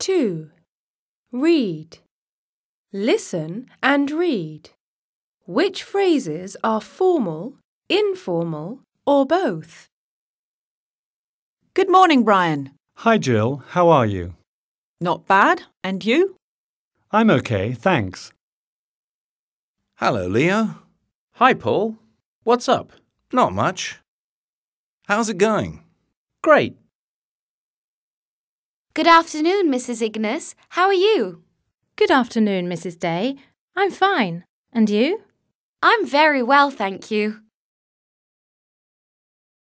2. Read. Listen and read. Which phrases are formal, informal, or both? Good morning, Brian. Hi, Jill. How are you? Not bad. And you? I'm okay, thanks. Hello, Leo. Hi, Paul. What's up? Not much. How's it going? Great. Good afternoon, Mrs. Ignis. How are you? Good afternoon, Mrs. Day. I'm fine. And you? I'm very well, thank you.